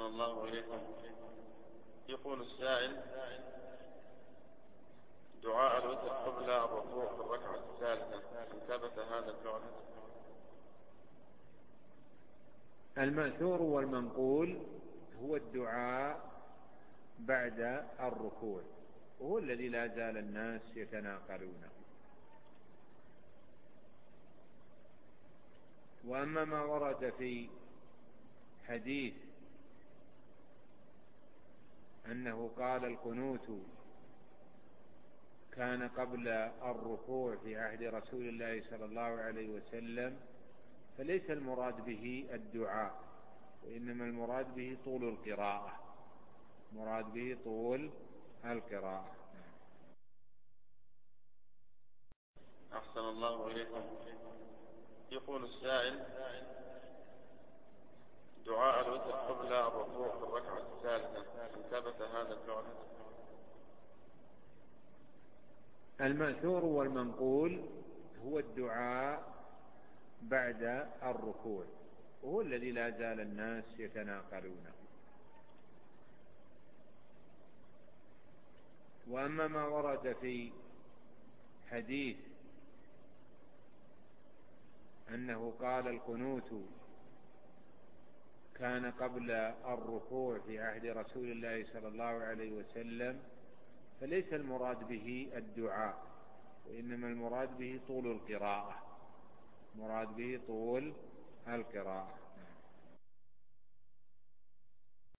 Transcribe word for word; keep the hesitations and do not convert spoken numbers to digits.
الله إليكم. يقول السائل: دعاء الوتر قبل الركوع في الركعة الثالثة، ثبت هذا الفعل؟ المأثور والمنقول هو الدعاء بعد الركوع، وهو الذي لا زال الناس يتناقلونه. وأما ما ورد في حديث أنه قال القنوت كان قبل الركوع في عهد رسول الله صلى الله عليه وسلم، فليس المراد به الدعاء، وإنما المراد به طول القراءة، مراد به طول القراءة. أحسن الله إليكم. يقول السائل: دعاء الوتر قبل الركوع في الركعة الثالثة، ثبت هذا الفعل؟ المأثور والمنقول هو الدعاء بعد الركوع، وهو الذي لا زال الناس يتناقلونه. وأما ما ورد في حديث أنه قال القنوت كان قبل الركوع في عهد رسول الله صلى الله عليه وسلم، فليس المراد به الدعاء، وإنما المراد به طول القراءة، مراد به طول القراءة.